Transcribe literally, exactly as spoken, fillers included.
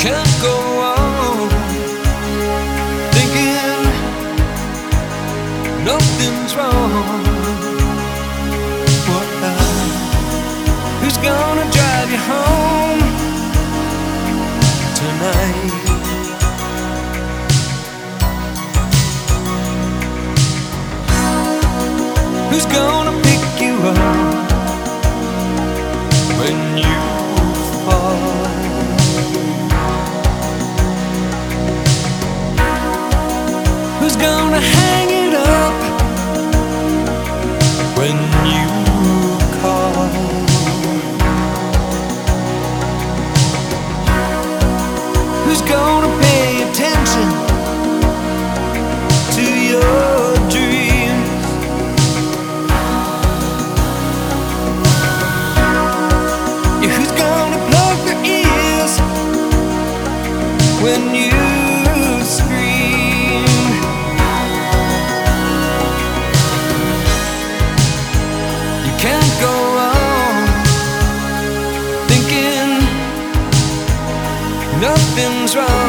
can't go on thinking nothing's wrong. What now? Who's gonna drive you home tonight? Who's gonna pick you up when you fall? Who's gonna hang it up when you call? Who's gonna pay attention to your dreams? Yeah, who's gonna plug their ears when you scream? You can't go on thinking nothing's wrong.